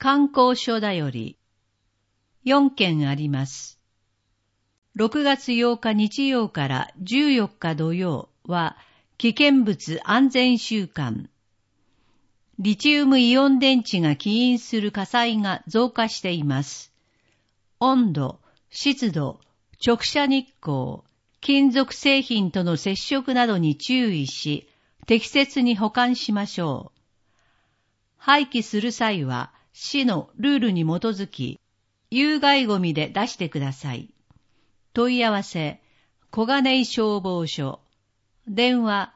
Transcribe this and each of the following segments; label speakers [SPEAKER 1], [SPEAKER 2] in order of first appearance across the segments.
[SPEAKER 1] 観光所だより4件あります。6月8日日曜から14日土曜は危険物安全週間。リチウムイオン電池が起因する火災が増加しています。温度、湿度、直射日光、金属製品との接触などに注意し、適切に保管しましょう。廃棄する際は、市のルールに基づき、有害ゴミで出してください。問い合わせ、小金井消防署。電話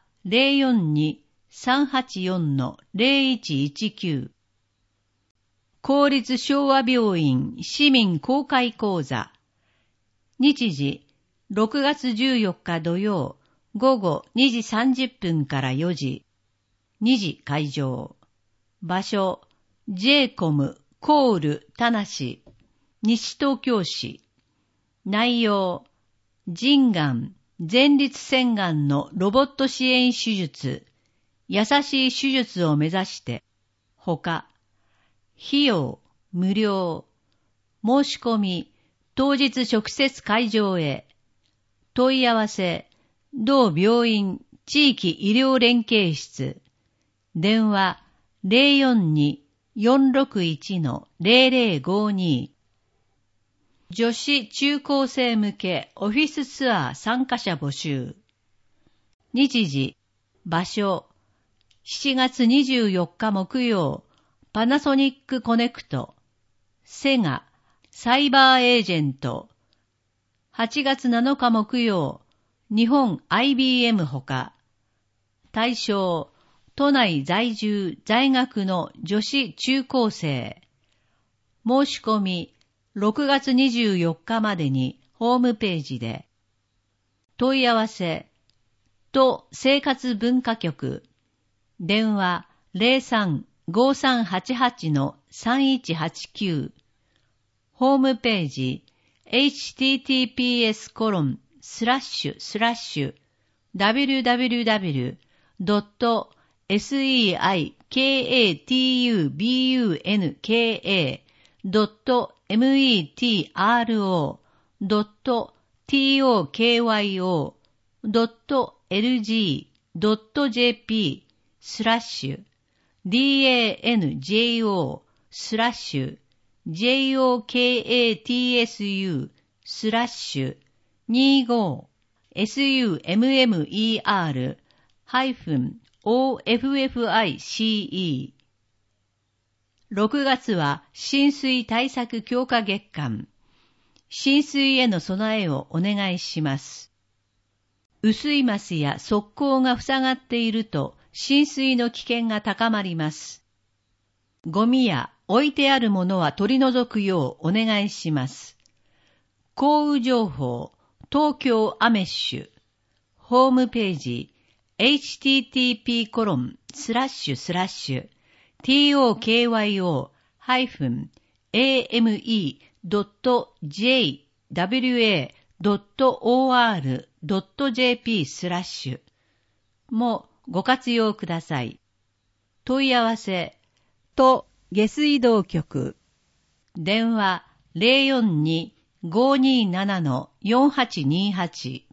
[SPEAKER 1] 042-384-0119。公立昭和病院市民公開講座。日時、6月14日土曜、午後2時30分から4時。2時会場。場所、J-COM コール田無西東京市。内容、腎がん、前立腺がんのロボット支援手術、優しい手術を目指して、ほか、費用、無料、申し込み、当日直接会場へ、問い合わせ、同病院地域医療連携室、電話042-461-0052、女子中高生向けオフィスツアー参加者募集。日時、場所、7月24日木曜、パナソニックコネクト、セガ、サイバーエージェント。8月7日木曜、日本 IBM ほか。対象、都内在住在学の女子中高生。申し込み、6月24日までにホームページで。問い合わせ、都生活文化局。電話03-5388-3189。ホームページ、https://www.summer-office。6月は浸水対策強化月間。浸水への備えをお願いします。雨水ますや側溝が塞がっていると浸水の危険が高まります。ゴミや置いてあるものは取り除くようお願いします。降雨情報、東京アメッシュ。ホームページ、tokyo-ame.jwa.or.jp/ もご活用ください。問い合わせ、都下水道局。電話042-527-4828。